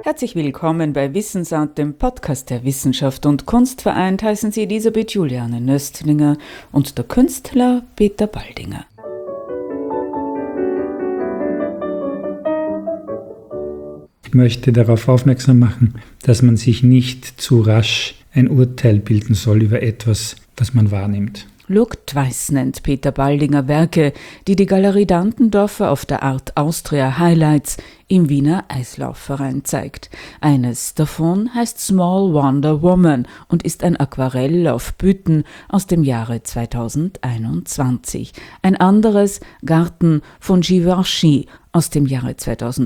Herzlich willkommen bei Wissensart, dem Podcast der Wissenschaft und Kunst. Vereint heißen Sie Elisabeth Juliane Nöstlinger und der Künstler Peter Baldinger. Ich möchte darauf aufmerksam machen, dass man sich nicht zu rasch ein Urteil bilden soll über etwas, was man wahrnimmt. Look Twice nennt Peter Baldinger Werke, die die Galerie Dantendorfer auf der Art Austria Highlights im Wiener Eislaufverein zeigt. Eines davon heißt Small Wonder Woman und ist ein Aquarell auf Bütten aus dem Jahre 2021. Ein anderes Garten von Givenchy aus dem Jahre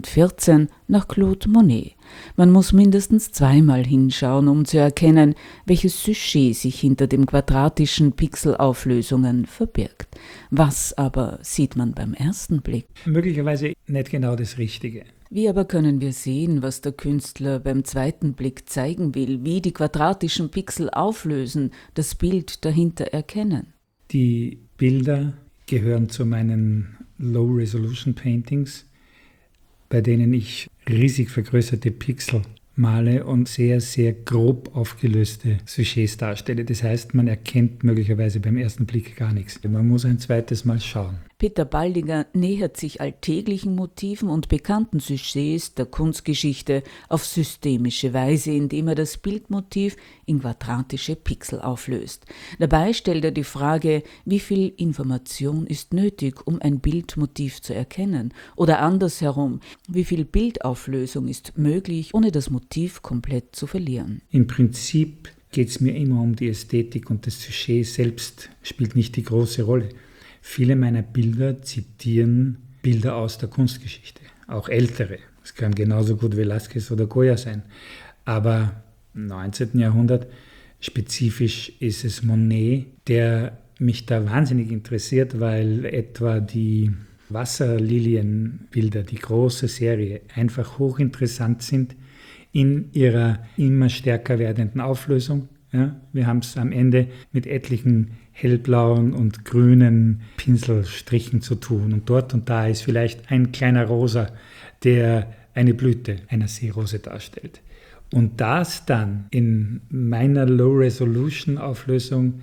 2014 nach Claude Monet. Man muss mindestens zweimal hinschauen, um zu erkennen, welches Sujet sich hinter den quadratischen Pixelauflösungen verbirgt. Was aber sieht man beim ersten Blick? Möglicherweise nicht genau das Richtige. Wie aber können wir sehen, was der Künstler beim zweiten Blick zeigen will, wie die quadratischen Pixel auflösen, das Bild dahinter erkennen? Die Bilder gehören zu meinen Low-Resolution-Paintings, bei denen ich riesig vergrößerte Pixel male und sehr, sehr grob aufgelöste Sujets darstelle. Das heißt, man erkennt möglicherweise beim ersten Blick gar nichts. Man muss ein zweites Mal schauen. Peter Baldinger nähert sich alltäglichen Motiven und bekannten Sujets der Kunstgeschichte auf systemische Weise, indem er das Bildmotiv in quadratische Pixel auflöst. Dabei stellt er die Frage, wie viel Information ist nötig, um ein Bildmotiv zu erkennen? Oder andersherum, wie viel Bildauflösung ist möglich, ohne das Motiv komplett zu verlieren? Im Prinzip geht es mir immer um die Ästhetik und das Sujet selbst spielt nicht die große Rolle. Viele meiner Bilder zitieren Bilder aus der Kunstgeschichte, auch ältere. Es kann genauso gut Velázquez oder Goya sein. Aber im 19. Jahrhundert spezifisch ist es Monet, der mich da wahnsinnig interessiert, weil etwa die Wasserlilienbilder, die große Serie, einfach hochinteressant sind in ihrer immer stärker werdenden Auflösung. Ja, wir haben es am Ende mit etlichen hellblauen und grünen Pinselstrichen zu tun. Und dort und da ist vielleicht ein kleiner Rosa, der eine Blüte einer Seerose darstellt. Und das dann in meiner Low-Resolution-Auflösung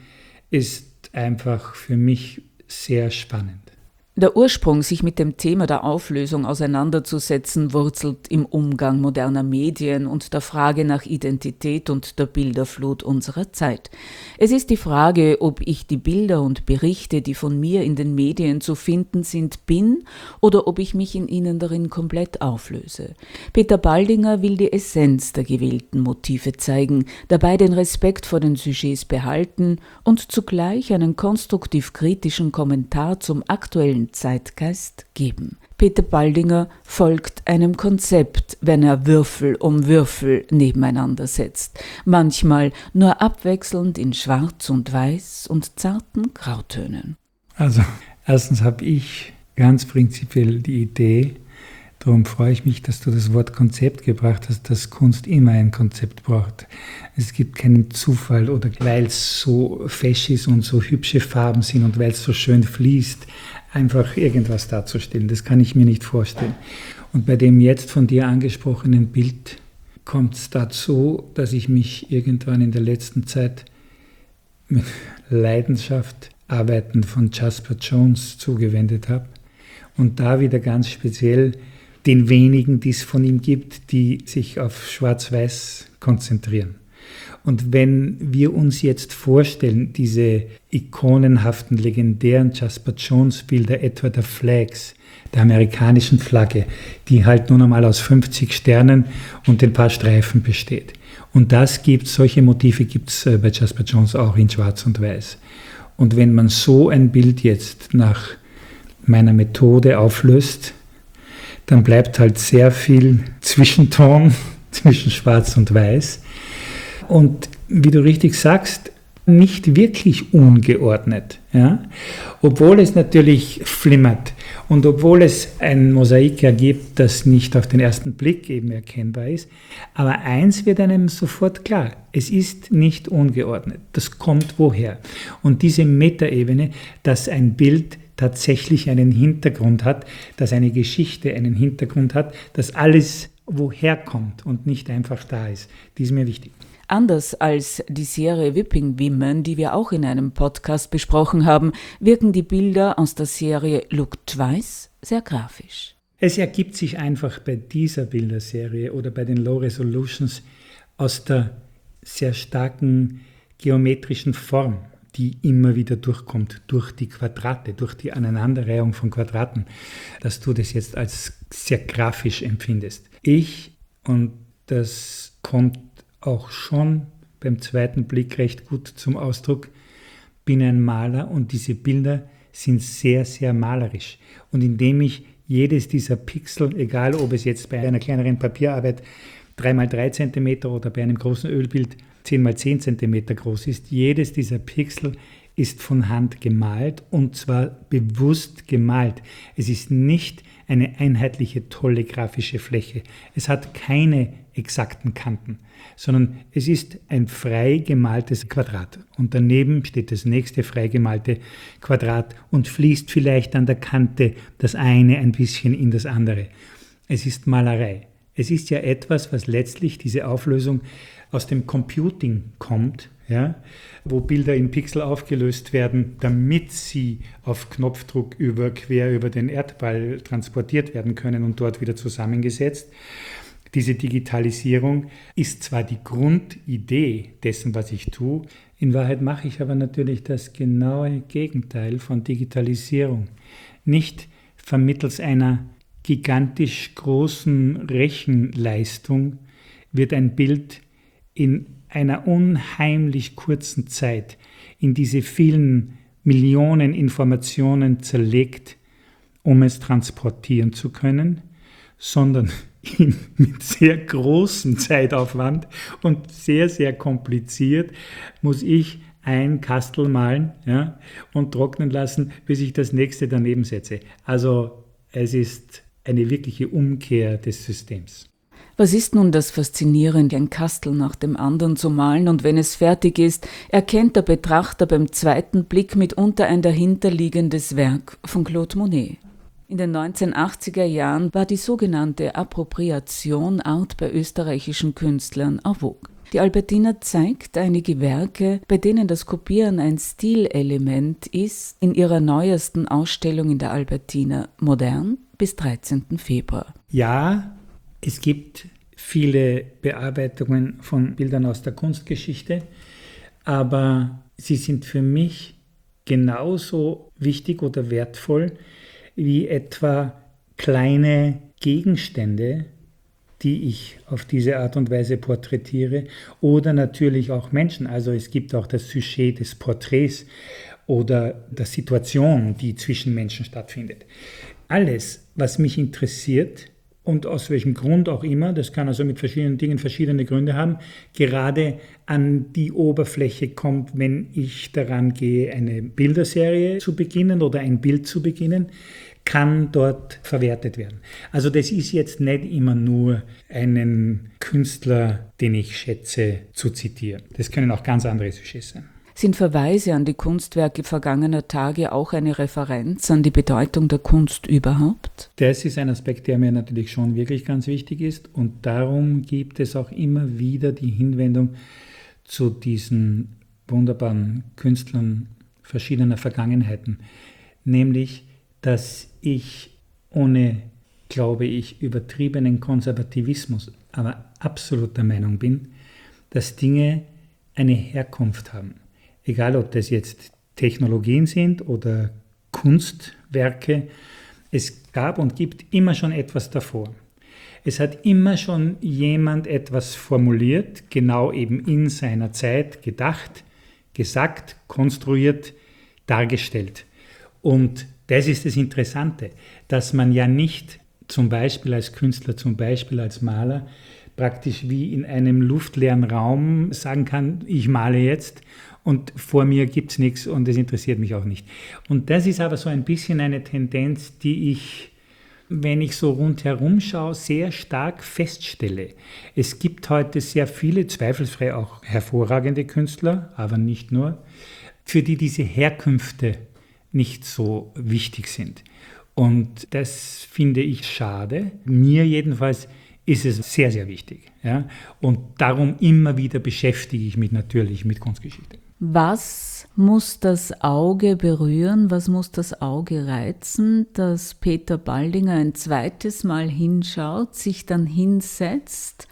ist einfach für mich sehr spannend. Der Ursprung, sich mit dem Thema der Auflösung auseinanderzusetzen, wurzelt im Umgang moderner Medien und der Frage nach Identität und der Bilderflut unserer Zeit. Es ist die Frage, ob ich die Bilder und Berichte, die von mir in den Medien zu finden sind, bin oder ob ich mich in ihnen darin komplett auflöse. Peter Baldinger will die Essenz der gewählten Motive zeigen, dabei den Respekt vor den Sujets behalten und zugleich einen konstruktiv-kritischen Kommentar zum aktuellen Zeitgeist geben. Peter Baldinger folgt einem Konzept, wenn er Würfel um Würfel nebeneinander setzt, manchmal nur abwechselnd in Schwarz und Weiß und zarten Grautönen. Also, erstens habe ich ganz prinzipiell die Idee, darum freue ich mich, dass du das Wort Konzept gebracht hast, dass Kunst immer ein Konzept braucht. Es gibt keinen Zufall oder weil es so fesch ist und so hübsche Farben sind und weil es so schön fließt, einfach irgendwas darzustellen. Das kann ich mir nicht vorstellen. Und bei dem jetzt von dir angesprochenen Bild kommt es dazu, dass ich mich irgendwann in der letzten Zeit mit Leidenschaft Arbeiten von Jasper Johns zugewendet habe und da wieder ganz speziell den wenigen, die es von ihm gibt, die sich auf Schwarz-Weiß konzentrieren. Und wenn wir uns jetzt vorstellen, diese ikonenhaften, legendären Jasper Johns Bilder, etwa der Flags, der amerikanischen Flagge, die halt nun einmal aus 50 Sternen und ein paar Streifen besteht. Und solche Motive gibt es bei Jasper Johns auch in Schwarz und Weiß. Und wenn man so ein Bild jetzt nach meiner Methode auflöst, dann bleibt halt sehr viel Zwischenton zwischen Schwarz und Weiß. Und wie du richtig sagst, nicht wirklich ungeordnet. Ja? Obwohl es natürlich flimmert und obwohl es ein Mosaik ergibt, das nicht auf den ersten Blick eben erkennbar ist. Aber eins wird einem sofort klar, es ist nicht ungeordnet. Das kommt woher? Und diese Metaebene, dass ein Bild tatsächlich einen Hintergrund hat, dass eine Geschichte einen Hintergrund hat, dass alles woher kommt und nicht einfach da ist. Die ist mir wichtig. Anders als die Serie Whipping Women, die wir auch in einem Podcast besprochen haben, wirken die Bilder aus der Serie Look Twice sehr grafisch. Es ergibt sich einfach bei dieser Bilderserie oder bei den Low Resolutions aus der sehr starken geometrischen Form, die immer wieder durchkommt, durch die Quadrate, durch die Aneinanderreihung von Quadraten, dass du das jetzt als sehr grafisch empfindest. Und das kommt auch schon beim zweiten Blick recht gut zum Ausdruck, bin ein Maler und diese Bilder sind sehr, sehr malerisch. Und indem ich jedes dieser Pixel, egal ob es jetzt bei einer kleineren Papierarbeit 3x3 cm oder bei einem großen Ölbild 10x10 cm groß ist, jedes dieser Pixel ist von Hand gemalt und zwar bewusst gemalt. Es ist nicht eine einheitliche, tolle grafische Fläche. Es hat keine exakten Kanten, sondern es ist ein frei gemaltes Quadrat. Und daneben steht das nächste frei gemalte Quadrat und fließt vielleicht an der Kante das eine ein bisschen in das andere. Es ist Malerei. Es ist ja etwas, was letztlich diese Auflösung aus dem Computing kommt, ja, wo Bilder in Pixel aufgelöst werden, damit sie auf Knopfdruck quer über den Erdball transportiert werden können und dort wieder zusammengesetzt. Diese Digitalisierung ist zwar die Grundidee dessen, was ich tue, in Wahrheit mache ich aber natürlich das genaue Gegenteil von Digitalisierung. Nicht vermittels einer gigantisch großen Rechenleistung wird ein Bild in einer unheimlich kurzen Zeit in diese vielen Millionen Informationen zerlegt, um es transportieren zu können, sondern mit sehr großem Zeitaufwand und sehr, sehr kompliziert muss ich ein Kastel malen, ja, und trocknen lassen, bis ich das nächste daneben setze. Also es ist eine wirkliche Umkehr des Systems. Was ist nun das Faszinierende, ein Kastel nach dem anderen zu malen, und wenn es fertig ist, erkennt der Betrachter beim zweiten Blick mitunter ein dahinterliegendes Werk von Claude Monet. In den 1980er Jahren war die sogenannte Appropriation Art bei österreichischen Künstlern en vogue. Die Albertina zeigt einige Werke, bei denen das Kopieren ein Stilelement ist, in ihrer neuesten Ausstellung in der Albertina Modern bis 13. Februar. Ja, es gibt viele Bearbeitungen von Bildern aus der Kunstgeschichte, aber sie sind für mich genauso wichtig oder wertvoll wie etwa kleine Gegenstände, die ich auf diese Art und Weise porträtiere, oder natürlich auch Menschen. Also es gibt auch das Sujet des Porträts oder der Situation, die zwischen Menschen stattfindet. Alles, was mich interessiert, und aus welchem Grund auch immer, das kann also mit verschiedenen Dingen verschiedene Gründe haben, gerade an die Oberfläche kommt, wenn ich daran gehe, eine Bilderserie zu beginnen oder ein Bild zu beginnen, kann dort verwertet werden. Also das ist jetzt nicht immer nur einen Künstler, den ich schätze, zu zitieren. Das können auch ganz andere Sujets sein. Sind Verweise an die Kunstwerke vergangener Tage auch eine Referenz an die Bedeutung der Kunst überhaupt? Das ist ein Aspekt, der mir natürlich schon wirklich ganz wichtig ist, und darum gibt es auch immer wieder die Hinwendung zu diesen wunderbaren Künstlern verschiedener Vergangenheiten, nämlich, dass ich ohne, glaube ich, übertriebenen Konservativismus, aber absolut der Meinung bin, dass Dinge eine Herkunft haben. Egal, ob das jetzt Technologien sind oder Kunstwerke, es gab und gibt immer schon etwas davor. Es hat immer schon jemand etwas formuliert, genau eben in seiner Zeit gedacht, gesagt, konstruiert, dargestellt. Und das ist das Interessante, dass man ja nicht zum Beispiel als Künstler, zum Beispiel als Maler, praktisch wie in einem luftleeren Raum sagen kann, ich male jetzt und vor mir gibt es nichts und es interessiert mich auch nicht. Und das ist aber so ein bisschen eine Tendenz, die ich, wenn ich so rundherum schaue, sehr stark feststelle. Es gibt heute sehr viele, zweifelsfrei auch hervorragende Künstler, aber nicht nur, für die diese Herkünfte nicht so wichtig sind. Und das finde ich schade. Mir jedenfalls ist es sehr, sehr wichtig. Ja? Und darum immer wieder beschäftige ich mich natürlich mit Kunstgeschichte. Was muss das Auge berühren, was muss das Auge reizen, dass Peter Baldinger ein zweites Mal hinschaut, sich dann hinsetzt,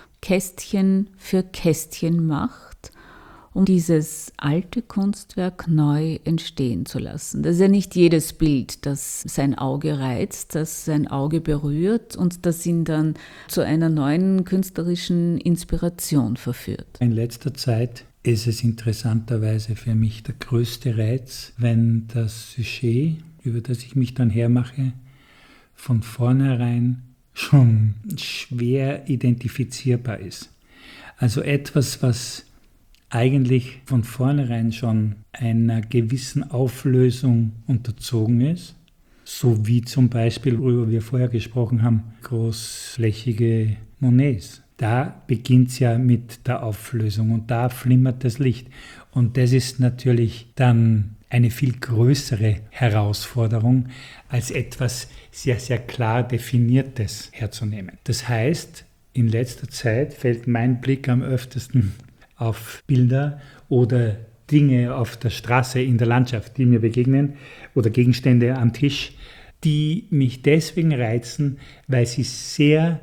Kästchen für Kästchen macht, um dieses alte Kunstwerk neu entstehen zu lassen? Das ist ja nicht jedes Bild, das sein Auge reizt, das sein Auge berührt und das ihn dann zu einer neuen künstlerischen Inspiration verführt. In letzter Zeit ist es interessanterweise für mich der größte Reiz, wenn das Sujet, über das ich mich dann hermache, von vornherein schon schwer identifizierbar ist. Also etwas, was eigentlich von vornherein schon einer gewissen Auflösung unterzogen ist, so wie zum Beispiel, worüber wir vorher gesprochen haben, großflächige Monets. Da beginnt es ja mit der Auflösung und da flimmert das Licht. Und das ist natürlich dann eine viel größere Herausforderung, als etwas sehr, sehr klar Definiertes herzunehmen. Das heißt, in letzter Zeit fällt mein Blick am öftesten auf Bilder oder Dinge auf der Straße, in der Landschaft, die mir begegnen, oder Gegenstände am Tisch, die mich deswegen reizen, weil sie sehr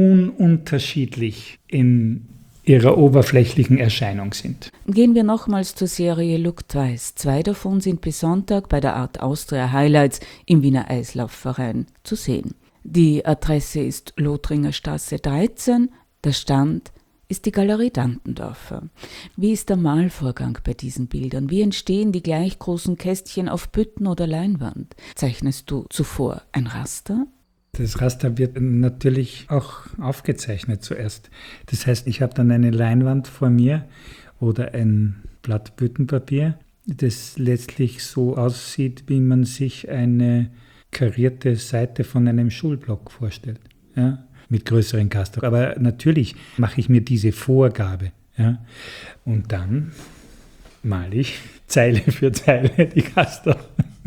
ununterschiedlich in ihrer oberflächlichen Erscheinung sind. Gehen wir nochmals zur Serie Look Twice. 2 davon sind bis Sonntag bei der Art Austria Highlights im Wiener Eislaufverein zu sehen. Die Adresse ist Lothringer Straße 13, der Stand ist die Galerie Dantendorfer. Wie ist der Malvorgang bei diesen Bildern? Wie entstehen die gleich großen Kästchen auf Bütten oder Leinwand? Zeichnest du zuvor ein Raster? Das Raster wird natürlich auch aufgezeichnet zuerst. Das heißt, ich habe dann eine Leinwand vor mir oder ein Blatt Büttenpapier, das letztlich so aussieht, wie man sich eine karierte Seite von einem Schulblock vorstellt, ja, mit größeren Kasten. Aber natürlich mache ich mir diese Vorgabe. Ja, und dann male ich Zeile für Zeile die Kasten.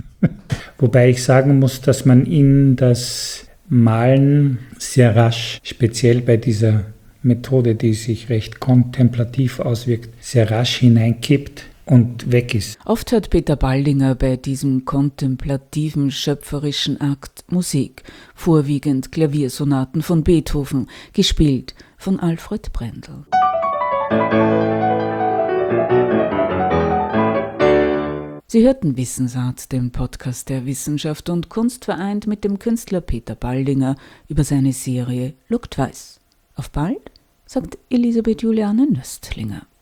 Wobei ich sagen muss, dass man in das Malen sehr rasch, speziell bei dieser Methode, die sich recht kontemplativ auswirkt, sehr rasch hineinkippt und weg ist. Oft hört Peter Baldinger bei diesem kontemplativen, schöpferischen Akt Musik, vorwiegend Klaviersonaten von Beethoven, gespielt von Alfred Brendel. Sie hörten Wissensart, den Podcast der Wissenschaft und Kunst, vereint mit dem Künstler Peter Baldinger über seine Serie Look Twice. Auf bald, sagt Elisabeth Juliane Nöstlinger.